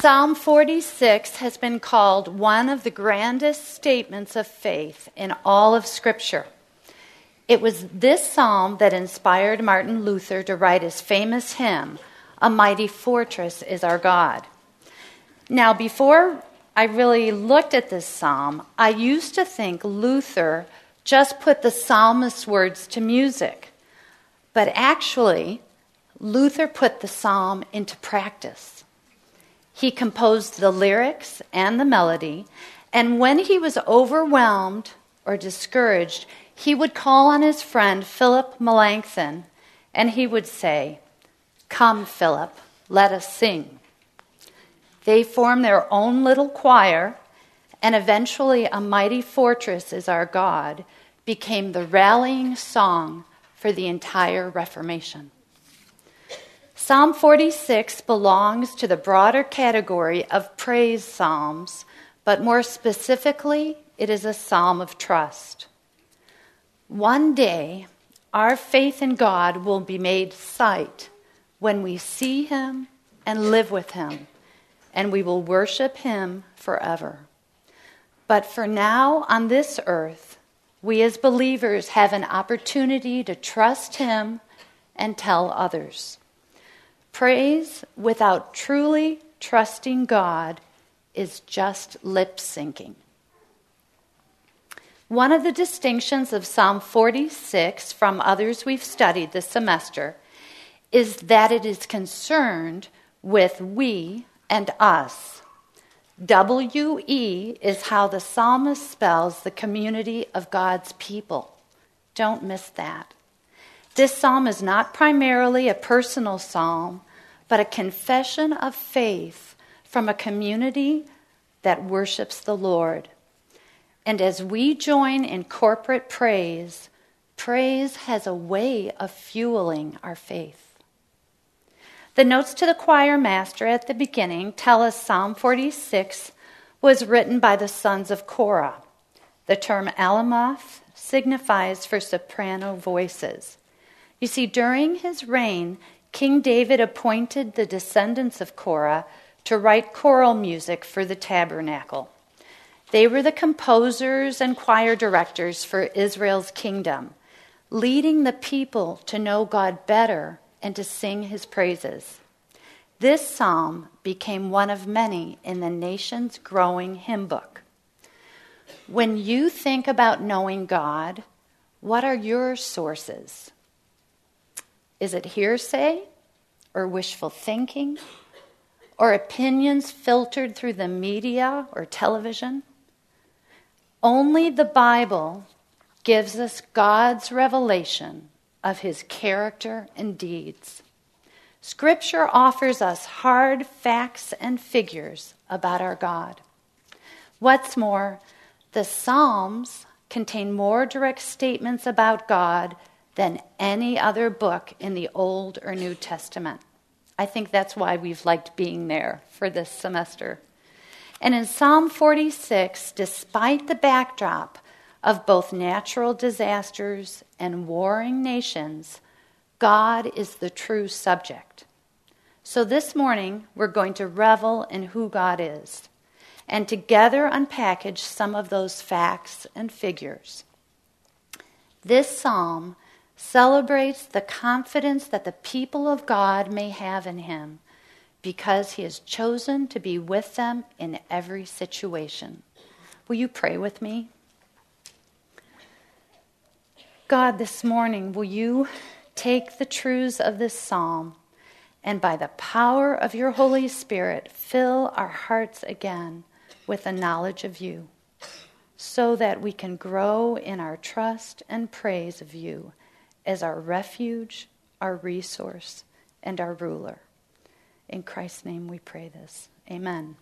Psalm 46 has been called one of the grandest statements of faith in all of Scripture. It was this psalm that inspired Martin Luther to write his famous hymn, "A Mighty Fortress is Our God." Now, before I really looked at this psalm, I used to think Luther just put the psalmist's words to music. But actually, Luther put the psalm into practice. He composed the lyrics and the melody, and when he was overwhelmed or discouraged, he would call on his friend Philip Melanchthon, and he would say, "Come, Philip, let us sing." They formed their own little choir, and eventually "A Mighty Fortress is Our God" became the rallying song for the entire Reformation. Psalm 46 belongs to the broader category of praise psalms, but more specifically, it is a psalm of trust. One day, our faith in God will be made sight when we see Him and live with Him, and we will worship Him forever. But for now, on this earth, we as believers have an opportunity to trust Him and tell others. Praise without truly trusting God is just lip syncing. One of the distinctions of Psalm 46 from others we've studied this semester is that it is concerned with we and us. W-E is how the psalmist spells the community of God's people. Don't miss that. This psalm is not primarily a personal psalm, but a confession of faith from a community that worships the Lord. And as we join in corporate praise, praise has a way of fueling our faith. The notes to the choir master at the beginning tell us Psalm 46 was written by the sons of Korah. The term Alamoth signifies for soprano voices. You see, during his reign, King David appointed the descendants of Korah to write choral music for the tabernacle. They were the composers and choir directors for Israel's kingdom, leading the people to know God better and to sing His praises. This psalm became one of many in the nation's growing hymn book. When you think about knowing God, what are your sources? Is it hearsay or wishful thinking or opinions filtered through the media or television? Only the Bible gives us God's revelation of His character and deeds. Scripture offers us hard facts and figures about our God. What's more, the Psalms contain more direct statements about God than any other book in the Old or New Testament. I think that's why we've liked being there for this semester. And in Psalm 46, despite the backdrop of both natural disasters and warring nations, God is the true subject. So this morning, we're going to revel in who God is and together unpackage some of those facts and figures. This psalm celebrates the confidence that the people of God may have in Him because He has chosen to be with them in every situation. Will you pray with me? God, this morning, will you take the truths of this psalm and by the power of your Holy Spirit, fill our hearts again with a knowledge of you so that we can grow in our trust and praise of you as our refuge, our resource, and our ruler. In Christ's name we pray this. Amen.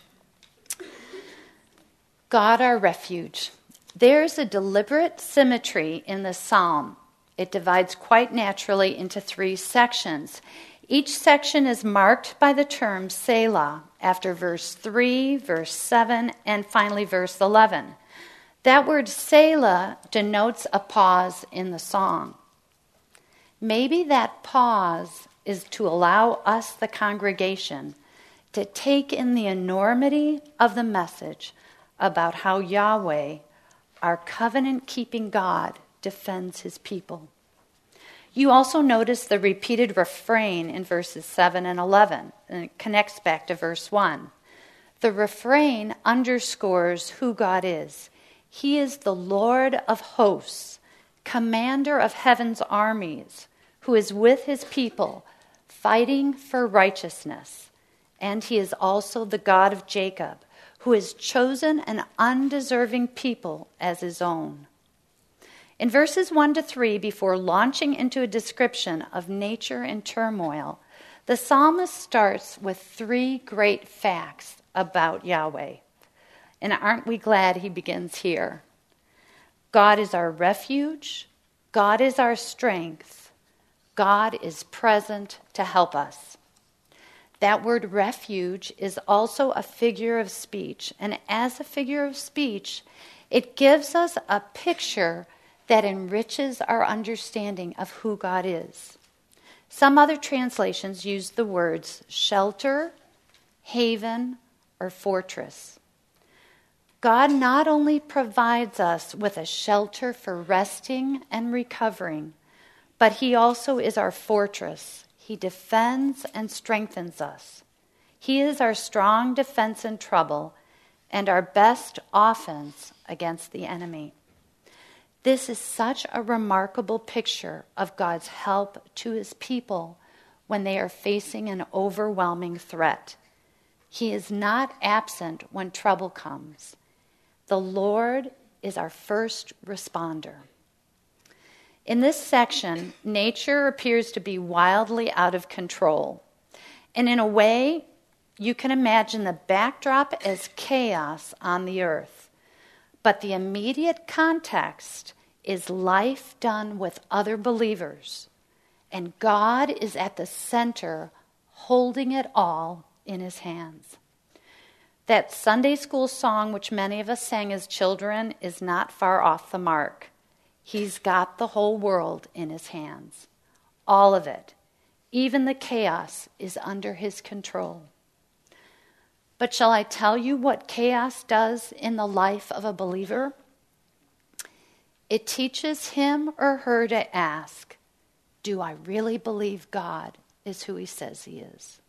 God, our refuge. There's a deliberate symmetry in the psalm. It divides quite naturally into 3 sections. Each section is marked by the term Selah after verse 3, verse 7, and finally verse 11. That word Selah denotes a pause in the song. Maybe that pause is to allow us, the congregation, to take in the enormity of the message about how Yahweh, our covenant-keeping God, defends his people. You also notice the repeated refrain in verses 7 and 11, and it connects back to verse 1. The refrain underscores who God is. He is the Lord of hosts, commander of heaven's armies, who is with his people, fighting for righteousness. And he is also the God of Jacob, who has chosen an undeserving people as his own. In verses 1 to 3, before launching into a description of nature in turmoil, the psalmist starts with 3 great facts about Yahweh. And aren't we glad he begins here? God is our refuge. God is our strength. God is present to help us. That word refuge is also a figure of speech. And as a figure of speech, it gives us a picture that enriches our understanding of who God is. Some other translations use the words shelter, haven, or fortress. God not only provides us with a shelter for resting and recovering, but he also is our fortress. He defends and strengthens us. He is our strong defense in trouble and our best offense against the enemy. This is such a remarkable picture of God's help to his people when they are facing an overwhelming threat. He is not absent when trouble comes. The Lord is our first responder. In this section, nature appears to be wildly out of control. And in a way, you can imagine the backdrop as chaos on the earth. But the immediate context is life done with other believers. And God is at the center, holding it all in his hands. That Sunday school song, which many of us sang as children, is not far off the mark. He's got the whole world in his hands. All of it. Even the chaos is under his control. But shall I tell you what chaos does in the life of a believer? It teaches him or her to ask, do I really believe God is who he says he is?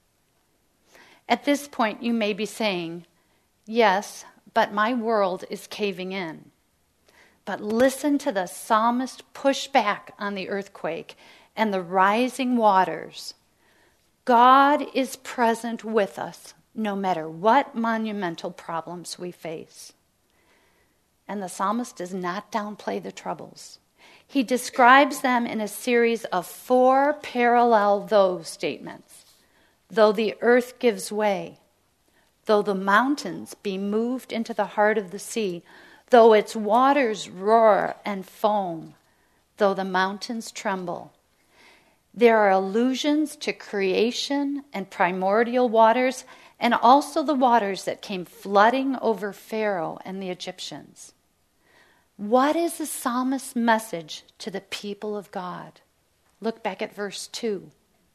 At this point, you may be saying, yes, but my world is caving in. But listen to the psalmist push back on the earthquake and the rising waters. God is present with us no matter what monumental problems we face. And the psalmist does not downplay the troubles. He describes them in a series of 4 parallel though statements. Though the earth gives way, though the mountains be moved into the heart of the sea, though its waters roar and foam, though the mountains tremble. There are allusions to creation and primordial waters, and also the waters that came flooding over Pharaoh and the Egyptians. What is the psalmist's message to the people of God? Look back at verse 2.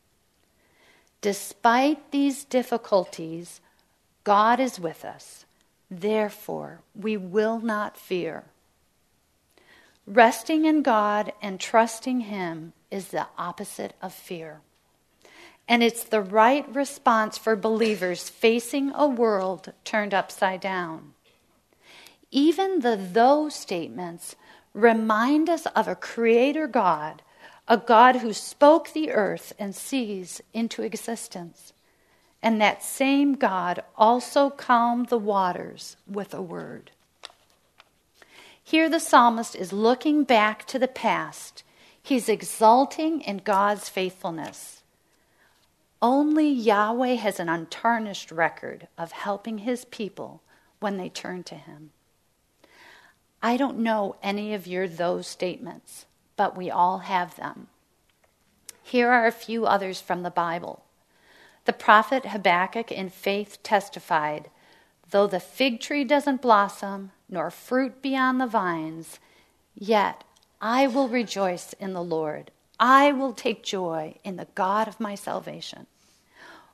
Despite these difficulties, God is with us. Therefore, we will not fear. Resting in God and trusting him is the opposite of fear. And it's the right response for believers facing a world turned upside down. Even the though statements remind us of a creator God, a God who spoke the earth and seas into existence. And that same God also calmed the waters with a word. Here the psalmist is looking back to the past. He's exulting in God's faithfulness. Only Yahweh has an untarnished record of helping his people when they turn to him. I don't know any of your those statements, but we all have them. Here are a few others from the Bible. The prophet Habakkuk in faith testified, though the fig tree doesn't blossom, nor fruit be on the vines, yet I will rejoice in the Lord. I will take joy in the God of my salvation.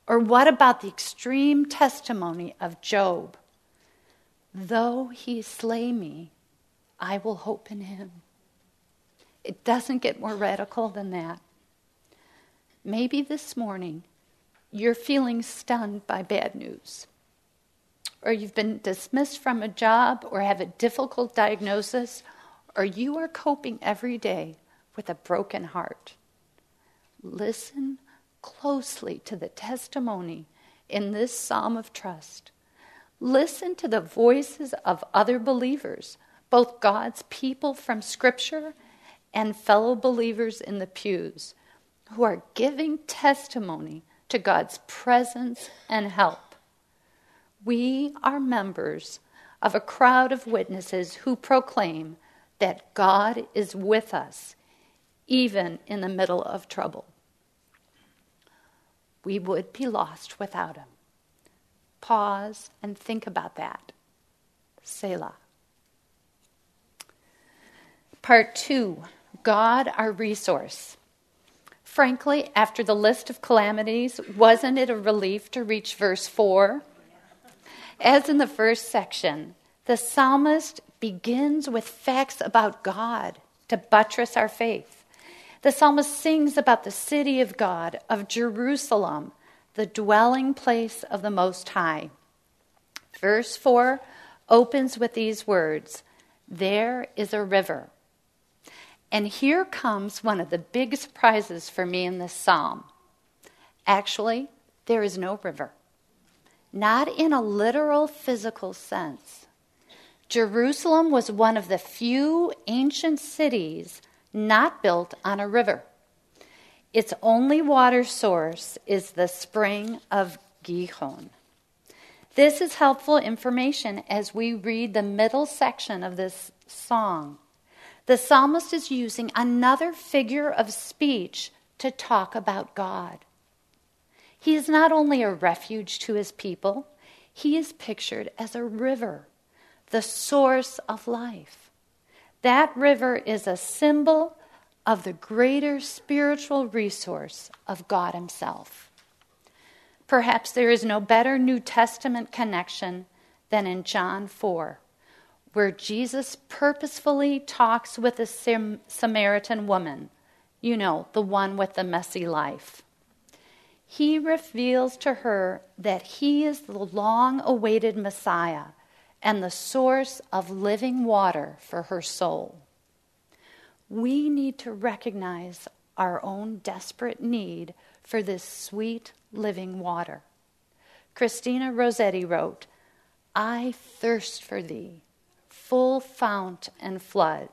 Or what about the extreme testimony of Job? Though he slay me, I will hope in him. It doesn't get more radical than that. Maybe this morning you're feeling stunned by bad news, or you've been dismissed from a job, or have a difficult diagnosis, or you are coping every day with a broken heart. Listen closely to the testimony in this psalm of trust. Listen to the voices of other believers, both God's people from Scripture and fellow believers in the pews, who are giving testimony to God's presence and help. We are members of a crowd of witnesses who proclaim that God is with us, even in the middle of trouble. We would be lost without him. Pause and think about that. Selah. Part 2, God our resource. Frankly, after the list of calamities, wasn't it a relief to reach verse 4? As in the first section, the psalmist begins with facts about God to buttress our faith. The psalmist sings about the city of God, of Jerusalem, the dwelling place of the Most High. Verse 4 opens with these words, "There is a river." And here comes one of the big surprises for me in this psalm. Actually, there is no river. Not in a literal physical sense. Jerusalem was one of the few ancient cities not built on a river. Its only water source is the spring of Gihon. This is helpful information as we read the middle section of this song. The psalmist is using another figure of speech to talk about God. He is not only a refuge to his people, he is pictured as a river, the source of life. That river is a symbol of the greater spiritual resource of God himself. Perhaps there is no better New Testament connection than in John 4, where Jesus purposefully talks with a Samaritan woman, you know, the one with the messy life. He reveals to her that he is the long-awaited Messiah and the source of living water for her soul. We need to recognize our own desperate need for this sweet living water. Christina Rossetti wrote, "I thirst for thee, full fount and flood."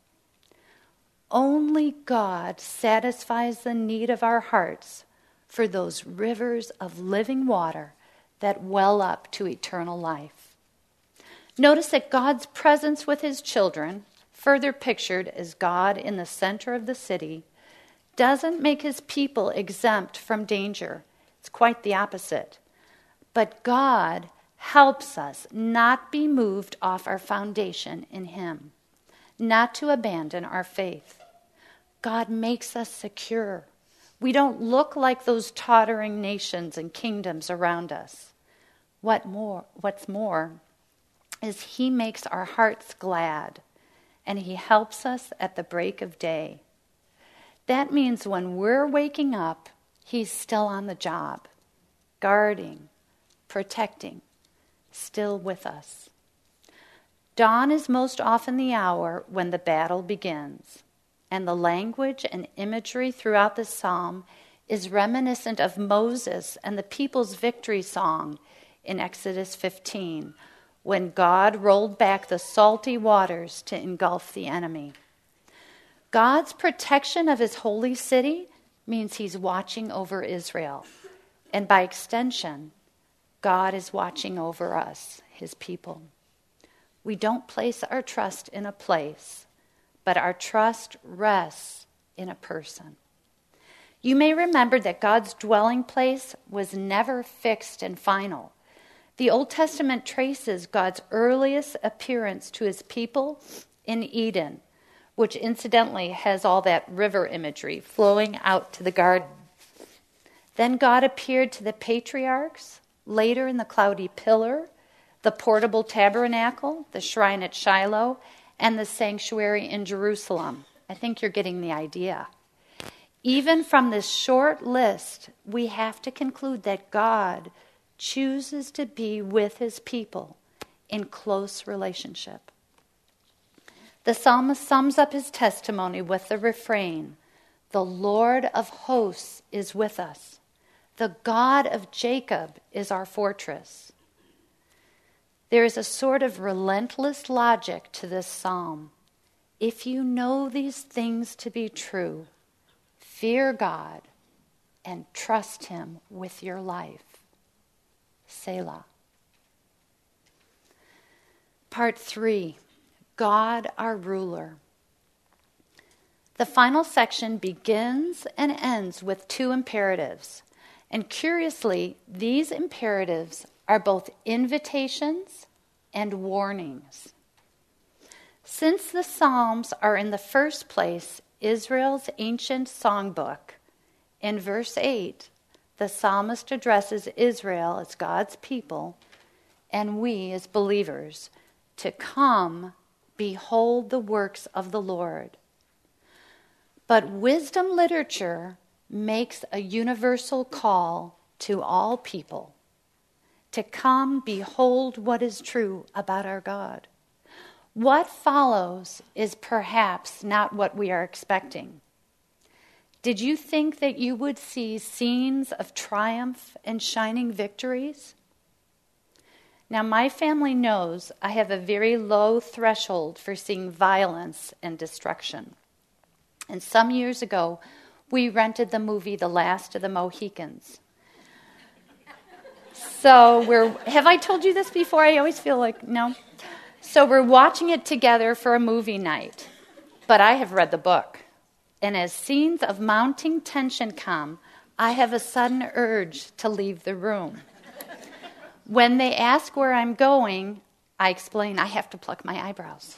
Only God satisfies the need of our hearts for those rivers of living water that well up to eternal life. Notice that God's presence with his children, further pictured as God in the center of the city, doesn't make his people exempt from danger. It's quite the opposite. But God helps us not be moved off our foundation in him, not to abandon our faith. God makes us secure. We don't look like those tottering nations and kingdoms around us. What's more is he makes our hearts glad, and he helps us at the break of day. That means when we're waking up, he's still on the job, guarding, protecting, still with us. Dawn is most often the hour when the battle begins, and the language and imagery throughout the psalm is reminiscent of Moses and the people's victory song in Exodus 15, when God rolled back the salty waters to engulf the enemy. God's protection of his holy city means he's watching over Israel, and by extension, God is watching over us, his people. We don't place our trust in a place, but our trust rests in a person. You may remember that God's dwelling place was never fixed and final. The Old Testament traces God's earliest appearance to his people in Eden, which incidentally has all that river imagery flowing out to the garden. Then God appeared to the patriarchs, later in the cloudy pillar, the portable tabernacle, the shrine at Shiloh, and the sanctuary in Jerusalem. I think you're getting the idea. Even from this short list, we have to conclude that God chooses to be with his people in close relationship. The psalmist sums up his testimony with the refrain, "The Lord of hosts is with us. The God of Jacob is our fortress." There is a sort of relentless logic to this psalm. If you know these things to be true, fear God and trust him with your life. Selah. Part 3, God our ruler. The final section begins and ends with two imperatives. And curiously, these imperatives are both invitations and warnings. Since the Psalms are in the first place Israel's ancient songbook, in verse 8, the psalmist addresses Israel as God's people and we as believers to come, behold the works of the Lord. But wisdom literature makes a universal call to all people to come behold what is true about our God. What follows is perhaps not what we are expecting. Did you think that you would see scenes of triumph and shining victories? Now, my family knows I have a very low threshold for seeing violence and destruction. And some years ago, we rented the movie The Last of the Mohicans. So have I told you this before? I always feel like, no. So we're watching it together for a movie night. But I have read the book. And as scenes of mounting tension come, I have a sudden urge to leave the room. When they ask where I'm going, I explain I have to pluck my eyebrows.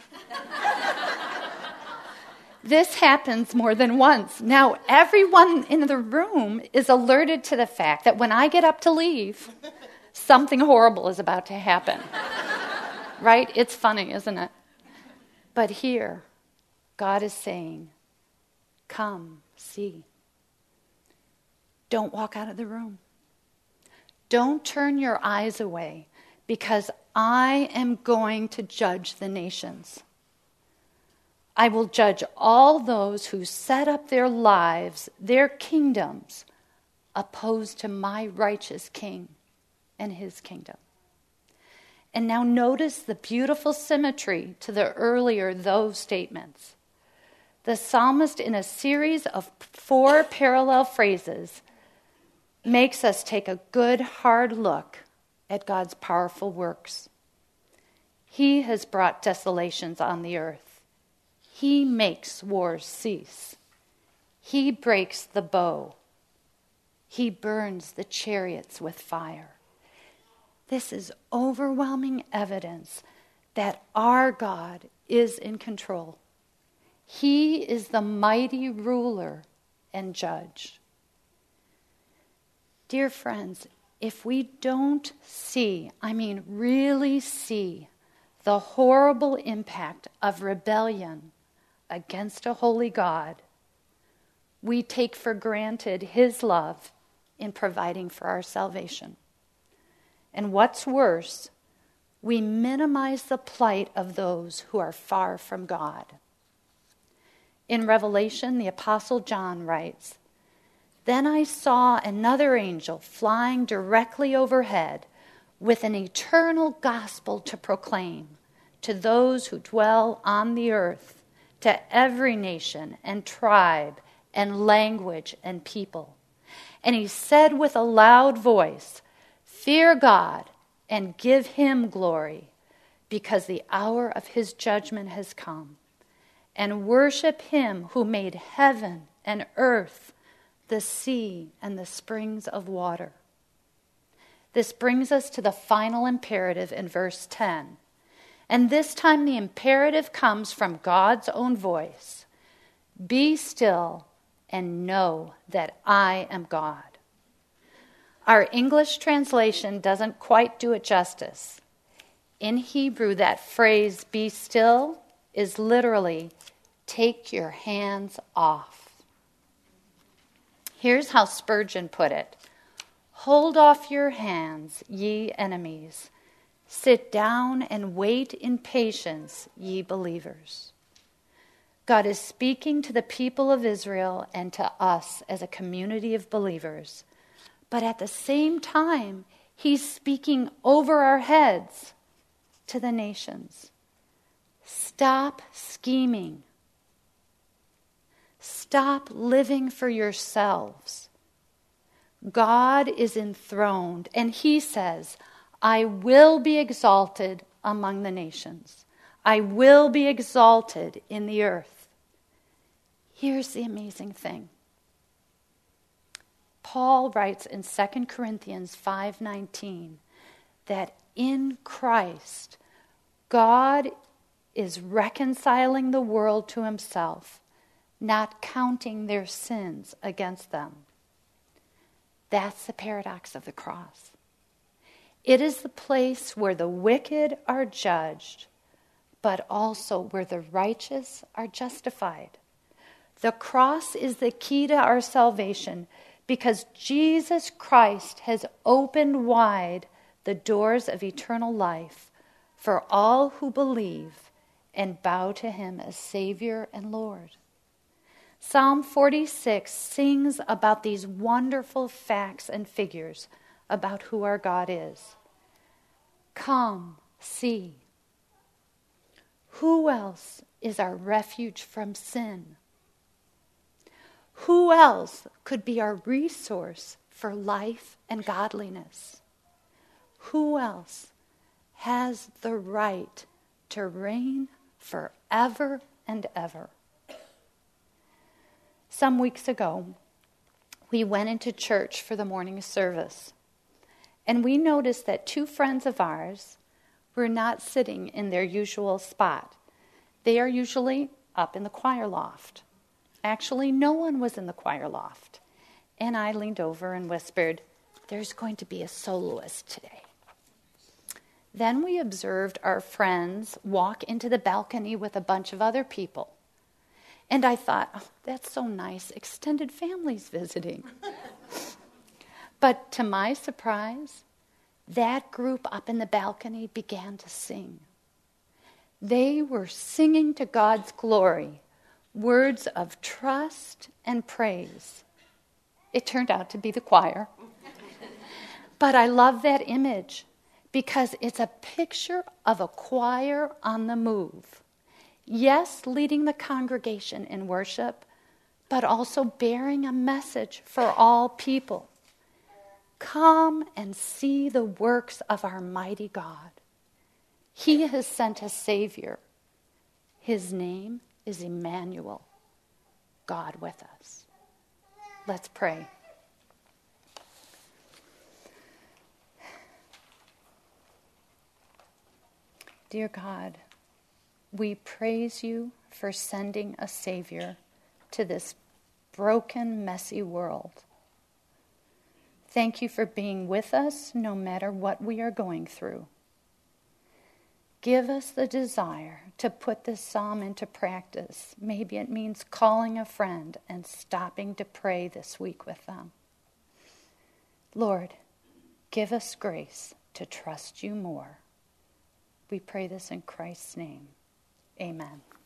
This happens more than once. Now, everyone in the room is alerted to the fact that when I get up to leave, something horrible is about to happen. Right? It's funny, isn't it? But here, God is saying, come, see. Don't walk out of the room. Don't turn your eyes away, because I am going to judge the nations. I will judge all those who set up their lives, their kingdoms, opposed to my righteous king and his kingdom. And now notice the beautiful symmetry to the earlier those statements. The psalmist, in a series of 4 parallel phrases, makes us take a good hard look at God's powerful works. He has brought desolations on the earth. He makes wars cease. He breaks the bow. He burns the chariots with fire. This is overwhelming evidence that our God is in control. He is the mighty ruler and judge. Dear friends, if we don't see, really see, the horrible impact of rebellion against a holy God, we take for granted his love in providing for our salvation. And what's worse, we minimize the plight of those who are far from God. In Revelation, the Apostle John writes, "Then I saw another angel flying directly overhead with an eternal gospel to proclaim to those who dwell on the earth, to every nation and tribe and language and people. And he said with a loud voice, 'Fear God and give him glory, because the hour of his judgment has come. And worship him who made heaven and earth, the sea and the springs of water.'" This brings us to the final imperative in verse 10. And this time the imperative comes from God's own voice. "Be still and know that I am God." Our English translation doesn't quite do it justice. In Hebrew, that phrase, be still, is literally, take your hands off. Here's how Spurgeon put it. Hold off your hands, ye enemies. Sit down and wait in patience, ye believers. God is speaking to the people of Israel and to us as a community of believers. But at the same time, he's speaking over our heads to the nations. Stop scheming. Stop living for yourselves. God is enthroned, and he says, I will be exalted among the nations. I will be exalted in the earth. Here's the amazing thing. Paul writes in 2 Corinthians 5:19 that in Christ, God is reconciling the world to himself, not counting their sins against them. That's the paradox of the cross. It is the place where the wicked are judged, but also where the righteous are justified. The cross is the key to our salvation because Jesus Christ has opened wide the doors of eternal life for all who believe and bow to him as Savior and Lord. Psalm 46 sings about these wonderful facts and figures about who our God is. Come, see. Who else is our refuge from sin? Who else could be our resource for life and godliness? Who else has the right to reign forever and ever? Some weeks ago, we went into church for the morning service, and we noticed that two friends of ours were not sitting in their usual spot. They are usually up in the choir loft. Actually, no one was in the choir loft. And I leaned over and whispered, there's going to be a soloist today. Then we observed our friends walk into the balcony with a bunch of other people. And I thought, oh, that's so nice, extended families visiting. But to my surprise, that group up in the balcony began to sing. They were singing to God's glory, words of trust and praise. It turned out to be the choir. But I love that image because it's a picture of a choir on the move. Yes, leading the congregation in worship, but also bearing a message for all people. Come and see the works of our mighty God. He has sent a Savior. His name is Emmanuel, God with us. Let's pray. Dear God, we praise you for sending a Savior to this broken, messy world. Thank you for being with us no matter what we are going through. Give us the desire to put this psalm into practice. Maybe it means calling a friend and stopping to pray this week with them. Lord, give us grace to trust you more. We pray this in Christ's name. Amen.